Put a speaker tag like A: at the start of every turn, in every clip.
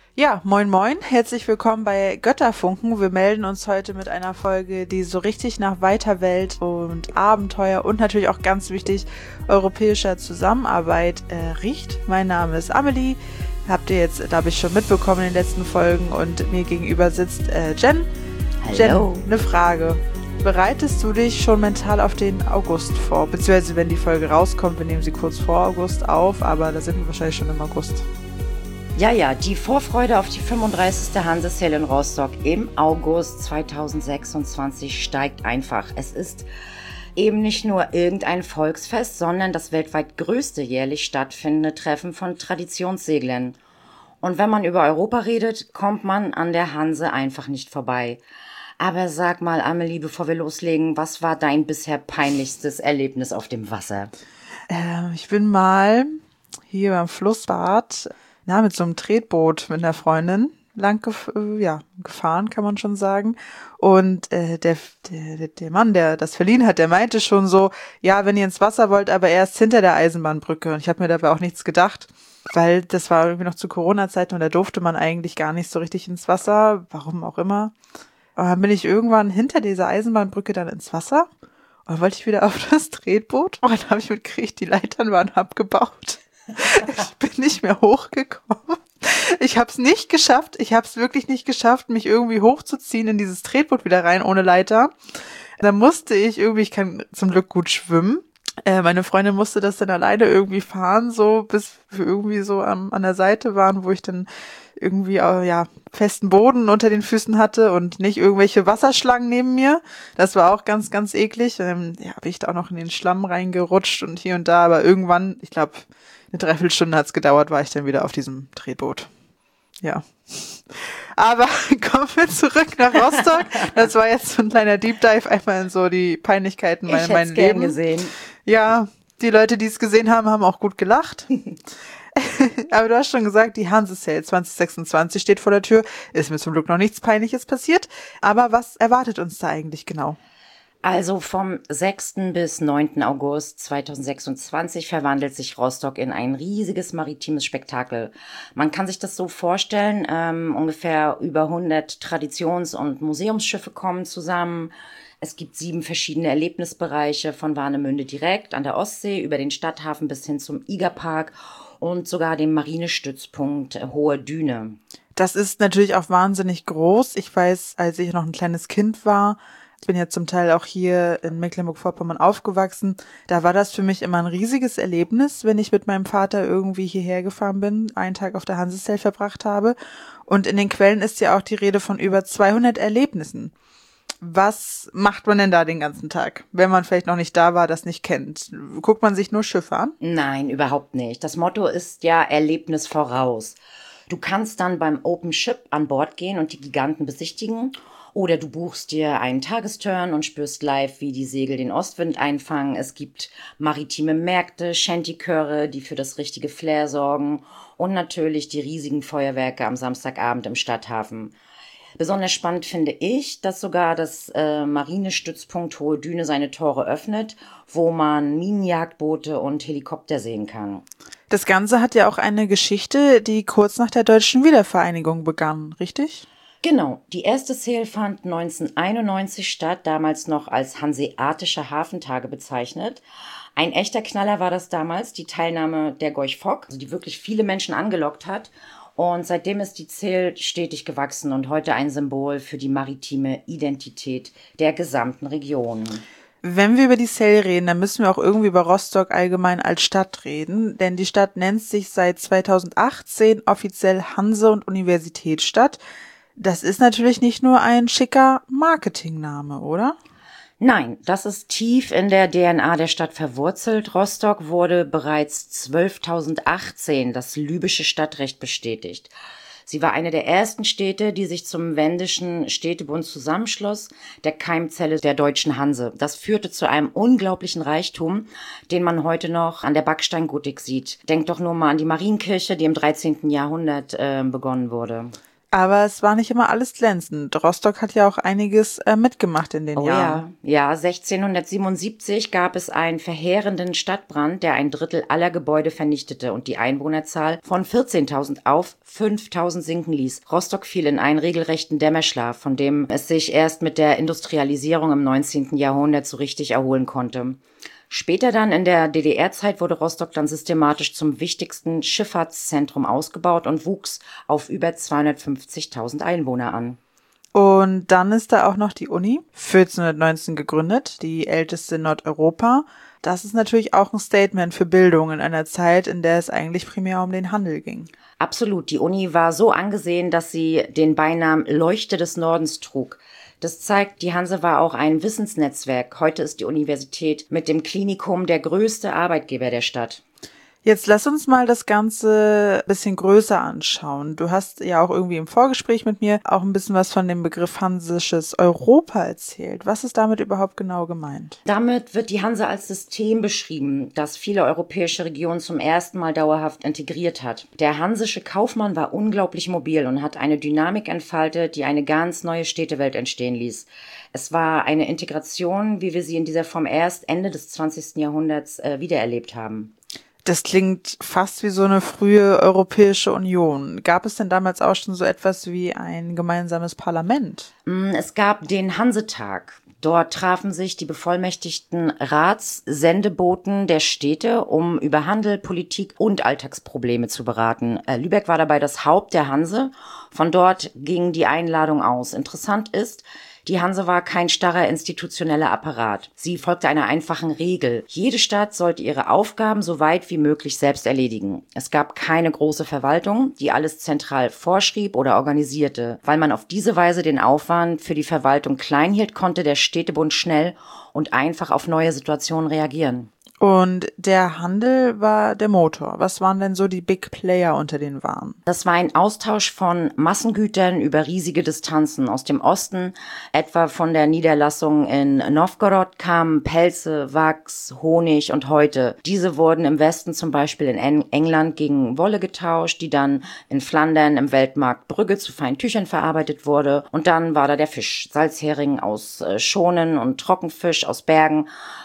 A: Ja, moin moin, herzlich willkommen bei Götterfunken. Wir melden uns heute mit einer Folge, die so richtig nach Weiterwelt und Abenteuer und natürlich auch ganz wichtig europäischer Zusammenarbeit riecht. Mein Name ist Amelie, habt ihr jetzt, glaube ich, schon mitbekommen in den letzten Folgen und mir gegenüber sitzt Jen.
B: Hallo.
A: Jen, eine Frage. Bereitest du dich schon mental auf den August vor? Beziehungsweise wenn die Folge rauskommt, wir nehmen sie kurz vor August auf, aber da sind wir wahrscheinlich schon im August.
B: Ja, die Vorfreude auf die 35. Hanse-Sale in Rostock im August 2026 steigt einfach. Es ist eben nicht nur irgendein Volksfest, sondern das weltweit größte jährlich stattfindende Treffen von Traditionsseglern. Und wenn man über Europa redet, kommt man an der Hanse einfach nicht vorbei. Aber sag mal, Amelie, bevor wir loslegen, was war dein bisher peinlichstes Erlebnis auf dem Wasser?
A: Ich bin mal hier beim Flussbad mit so einem Tretboot mit einer Freundin gefahren, kann man schon sagen. Und der Mann, der das verliehen hat, der meinte schon so, ja, wenn ihr ins Wasser wollt, aber erst hinter der Eisenbahnbrücke. Und ich habe mir dabei auch nichts gedacht, weil das war irgendwie noch zu Corona-Zeiten und da durfte man eigentlich gar nicht so richtig ins Wasser, warum auch immer. Und dann bin ich irgendwann hinter dieser Eisenbahnbrücke dann ins Wasser und dann wollte ich wieder auf das Tretboot und dann habe ich mitgekriegt, die Leitern waren abgebaut. Ich bin nicht mehr hochgekommen. Ich habe es nicht geschafft. Ich habe es wirklich nicht geschafft, mich irgendwie hochzuziehen in dieses Tretboot wieder rein ohne Leiter. Da musste ich kann zum Glück gut schwimmen. Meine Freundin musste das dann alleine irgendwie fahren, so bis wir irgendwie so an der Seite waren, wo ich dann irgendwie festen Boden unter den Füßen hatte und nicht irgendwelche Wasserschlangen neben mir. Das war auch ganz, ganz eklig. Bin ich da auch noch in den Schlamm reingerutscht und hier und da, aber irgendwann, ich glaube, eine Dreiviertelstunde hat's gedauert, war ich dann wieder auf diesem Tretboot. Ja. Aber kommen wir zurück nach Rostock. Das war jetzt so ein kleiner Deep Dive, einmal in so die Peinlichkeiten meines Lebens.
B: Gesehen.
A: Ja, die Leute, die es gesehen haben, haben auch gut gelacht. Aber du hast schon gesagt, die Hanse-Sale 2026 steht vor der Tür. Ist mir zum Glück noch nichts Peinliches passiert. Aber was erwartet uns da eigentlich genau?
B: Also vom 6. bis 9. August 2026 verwandelt sich Rostock in ein riesiges maritimes Spektakel. Man kann sich das so vorstellen, ungefähr über 100 Traditions- und Museumsschiffe kommen zusammen. Es gibt 7 verschiedene Erlebnisbereiche von Warnemünde direkt an der Ostsee über den Stadthafen bis hin zum Igerpark und sogar dem Marinestützpunkt Hohe Düne.
A: Das ist natürlich auch wahnsinnig groß. Ich weiß, als ich noch ein kleines Kind war, ich bin ja zum Teil auch hier in Mecklenburg-Vorpommern aufgewachsen. Da war das für mich immer ein riesiges Erlebnis, wenn ich mit meinem Vater irgendwie hierher gefahren bin, einen Tag auf der Hanse-Sale verbracht habe. Und in den Quellen ist ja auch die Rede von über 200 Erlebnissen. Was macht man denn da den ganzen Tag, wenn man vielleicht noch nicht da war, das nicht kennt? Guckt man sich nur Schiffe an?
B: Nein, überhaupt nicht. Das Motto ist ja Erlebnis voraus. Du kannst dann beim Open Ship an Bord gehen und die Giganten besichtigen. Oder du buchst dir einen Tagesturn und spürst live, wie die Segel den Ostwind einfangen. Es gibt maritime Märkte, Shantychöre, die für das richtige Flair sorgen. Und natürlich die riesigen Feuerwerke am Samstagabend im Stadthafen. Besonders spannend finde ich, dass sogar das Marinestützpunkt Hohe Düne seine Tore öffnet, wo man Minenjagdboote und Helikopter sehen kann.
A: Das Ganze hat ja auch eine Geschichte, die kurz nach der deutschen Wiedervereinigung begann, richtig?
B: Genau, die erste Sale fand 1991 statt, damals noch als Hanseatische Hafentage bezeichnet. Ein echter Knaller war das damals, die Teilnahme der Gorch Fock, also die wirklich viele Menschen angelockt hat. Und seitdem ist die Sale stetig gewachsen und heute ein Symbol für die maritime Identität der gesamten Region.
A: Wenn wir über die Sale reden, dann müssen wir auch irgendwie über Rostock allgemein als Stadt reden, denn die Stadt nennt sich seit 2018 offiziell Hanse- und Universitätsstadt. Das ist natürlich nicht nur ein schicker Marketingname, oder?
B: Nein, das ist tief in der DNA der Stadt verwurzelt. Rostock wurde bereits 12.018 das lübische Stadtrecht bestätigt. Sie war eine der ersten Städte, die sich zum Wendischen Städtebund zusammenschloss, der Keimzelle der deutschen Hanse. Das führte zu einem unglaublichen Reichtum, den man heute noch an der Backsteingotik sieht. Denkt doch nur mal an die Marienkirche, die im 13. Jahrhundert begonnen wurde.
A: Aber es war nicht immer alles glänzend. Rostock hat ja auch einiges mitgemacht in den Jahren.
B: Ja, 1677 gab es einen verheerenden Stadtbrand, der ein Drittel aller Gebäude vernichtete und die Einwohnerzahl von 14.000 auf 5.000 sinken ließ. Rostock fiel in einen regelrechten Dämmerschlaf, von dem es sich erst mit der Industrialisierung im 19. Jahrhundert so richtig erholen konnte. Später dann in der DDR-Zeit wurde Rostock dann systematisch zum wichtigsten Schifffahrtszentrum ausgebaut und wuchs auf über 250.000 Einwohner an.
A: Und dann ist da auch noch die Uni, 1419 gegründet, die älteste in Nordeuropa. Das ist natürlich auch ein Statement für Bildung in einer Zeit, in der es eigentlich primär um den Handel ging.
B: Absolut, die Uni war so angesehen, dass sie den Beinamen Leuchte des Nordens trug. Das zeigt, die Hanse war auch ein Wissensnetzwerk. Heute ist die Universität mit dem Klinikum der größte Arbeitgeber der Stadt.
A: Jetzt lass uns mal das Ganze ein bisschen größer anschauen. Du hast ja auch irgendwie im Vorgespräch mit mir auch ein bisschen was von dem Begriff hansisches Europa erzählt. Was ist damit überhaupt genau gemeint?
B: Damit wird die Hanse als System beschrieben, das viele europäische Regionen zum ersten Mal dauerhaft integriert hat. Der hansische Kaufmann war unglaublich mobil und hat eine Dynamik entfaltet, die eine ganz neue Städtewelt entstehen ließ. Es war eine Integration, wie wir sie in dieser Form erst Ende des 20. Jahrhunderts wiedererlebt haben.
A: Das klingt fast wie so eine frühe Europäische Union. Gab es denn damals auch schon so etwas wie ein gemeinsames Parlament?
B: Es gab den Hansetag. Dort trafen sich die bevollmächtigten Ratssendeboten der Städte, um über Handel, Politik und Alltagsprobleme zu beraten. Lübeck war dabei das Haupt der Hanse. Von dort ging die Einladung aus. Interessant ist, die Hanse war kein starrer institutioneller Apparat. Sie folgte einer einfachen Regel. Jede Stadt sollte ihre Aufgaben so weit wie möglich selbst erledigen. Es gab keine große Verwaltung, die alles zentral vorschrieb oder organisierte. Weil man auf diese Weise den Aufwand für die Verwaltung klein hielt, konnte der Städtebund schnell und einfach auf neue Situationen reagieren.
A: Und der Handel war der Motor. Was waren denn so die Big Player unter den Waren?
B: Das war ein Austausch von Massengütern über riesige Distanzen. Aus dem Osten, etwa von der Niederlassung in Novgorod, kamen Pelze, Wachs, Honig und Häute. Diese wurden im Westen zum Beispiel in England gegen Wolle getauscht, die dann in Flandern im Weltmarkt Brügge zu feinen Tüchern verarbeitet wurde. Und dann war da der Fisch. Salzhering aus Schonen und Trockenfisch aus Bergen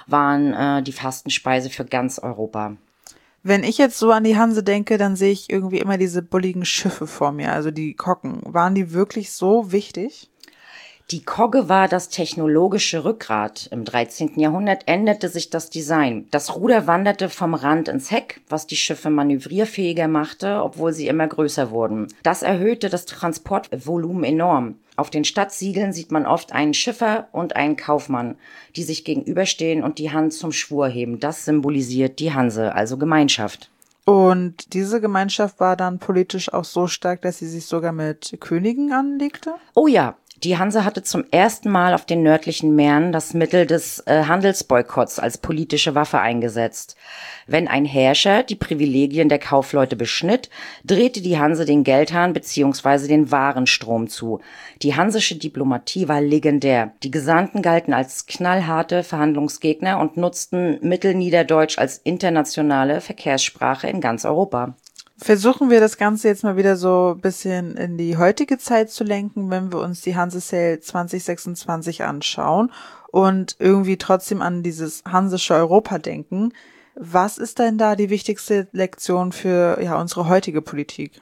B: waren die Fastenspeise für ganz Europa.
A: Wenn ich jetzt so an die Hanse denke, dann sehe ich irgendwie immer diese bulligen Schiffe vor mir, also die Kokken. Waren die wirklich so wichtig?
B: Die Kogge war das technologische Rückgrat. Im 13. Jahrhundert änderte sich das Design. Das Ruder wanderte vom Rand ins Heck, was die Schiffe manövrierfähiger machte, obwohl sie immer größer wurden. Das erhöhte das Transportvolumen enorm. Auf den Stadtsiegeln sieht man oft einen Schiffer und einen Kaufmann, die sich gegenüberstehen und die Hand zum Schwur heben. Das symbolisiert die Hanse, also Gemeinschaft.
A: Und diese Gemeinschaft war dann politisch auch so stark, dass sie sich sogar mit Königen anlegte?
B: Oh ja. Die Hanse hatte zum ersten Mal auf den nördlichen Meeren das Mittel des Handelsboykotts als politische Waffe eingesetzt. Wenn ein Herrscher die Privilegien der Kaufleute beschnitt, drehte die Hanse den Geldhahn bzw. den Warenstrom zu. Die hansische Diplomatie war legendär. Die Gesandten galten als knallharte Verhandlungsgegner und nutzten Mittelniederdeutsch als internationale Verkehrssprache in ganz Europa.
A: Versuchen wir das Ganze jetzt mal wieder so ein bisschen in die heutige Zeit zu lenken, wenn wir uns die Hanse Sale 2026 anschauen und irgendwie trotzdem an dieses hansische Europa denken. Was ist denn da die wichtigste Lektion für unsere heutige Politik?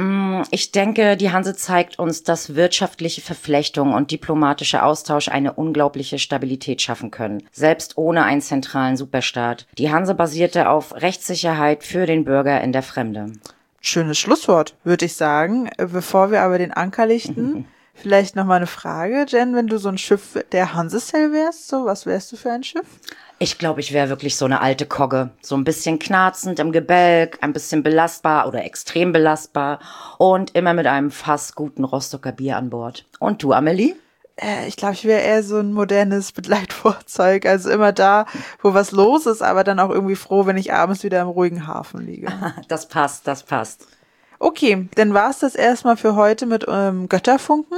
B: Ich denke, die Hanse zeigt uns, dass wirtschaftliche Verflechtung und diplomatischer Austausch eine unglaubliche Stabilität schaffen können, selbst ohne einen zentralen Superstaat. Die Hanse basierte auf Rechtssicherheit für den Bürger in der Fremde.
A: Schönes Schlusswort, würde ich sagen. Bevor wir aber den Anker lichten, vielleicht noch mal eine Frage, Jen, wenn du so ein Schiff der Hanse Sale wärst, so was wärst du für ein Schiff?
B: Ich glaube, ich wäre wirklich so eine alte Kogge. So ein bisschen knarzend im Gebälk, ein bisschen belastbar oder extrem belastbar und immer mit einem fast guten Rostocker Bier an Bord. Und du, Amelie?
A: Ich glaube, ich wäre eher so ein modernes Begleitfahrzeug. Also immer da, wo was los ist, aber dann auch irgendwie froh, wenn ich abends wieder im ruhigen Hafen liege.
B: Das passt, das passt.
A: Okay, dann war es das erstmal für heute mit Götterfunken.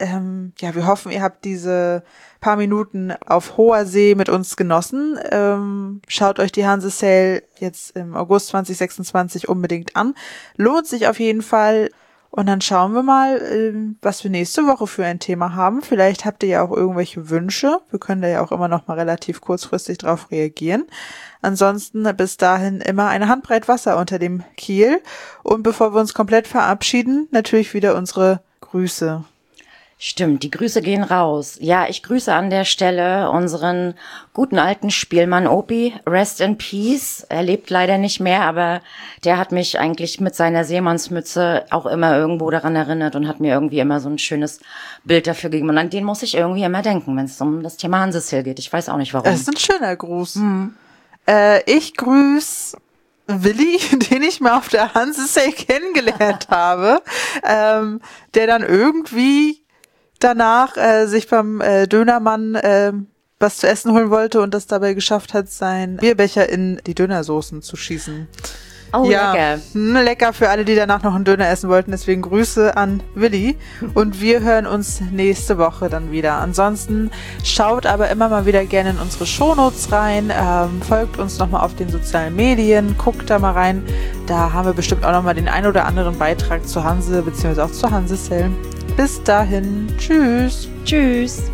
A: Wir hoffen, ihr habt diese paar Minuten auf hoher See mit uns genossen. Schaut euch die Hanse Sale jetzt im August 2026 unbedingt an. Lohnt sich auf jeden Fall. Und dann schauen wir mal, was wir nächste Woche für ein Thema haben. Vielleicht habt ihr ja auch irgendwelche Wünsche. Wir können da ja auch immer noch mal relativ kurzfristig drauf reagieren. Ansonsten bis dahin immer eine Handbreit Wasser unter dem Kiel. Und bevor wir uns komplett verabschieden, natürlich wieder unsere Grüße.
B: Stimmt, die Grüße gehen raus. Ja, ich grüße an der Stelle unseren guten alten Spielmann Opi. Rest in Peace. Er lebt leider nicht mehr, aber der hat mich eigentlich mit seiner Seemannsmütze auch immer irgendwo daran erinnert und hat mir irgendwie immer so ein schönes Bild dafür gegeben. Und an den muss ich irgendwie immer denken, wenn es um das Thema Hanseshill geht. Ich weiß auch nicht warum.
A: Das ist ein schöner Gruß. Ich grüße Willi, den ich mal auf der Hanseshill kennengelernt habe, der dann irgendwie danach sich beim Dönermann was zu essen holen wollte und das dabei geschafft hat, seinen Bierbecher in die Dönersoßen zu schießen.
B: Oh,
A: ja,
B: lecker.
A: Lecker für alle, die danach noch einen Döner essen wollten. Deswegen Grüße an Willi. Und wir hören uns nächste Woche dann wieder. Ansonsten schaut aber immer mal wieder gerne in unsere Shownotes rein. Folgt uns nochmal auf den sozialen Medien. Guckt da mal rein. Da haben wir bestimmt auch nochmal den ein oder anderen Beitrag zu Hanse, beziehungsweise auch zu Hanseshill. Bis dahin. Tschüss.
B: Tschüss.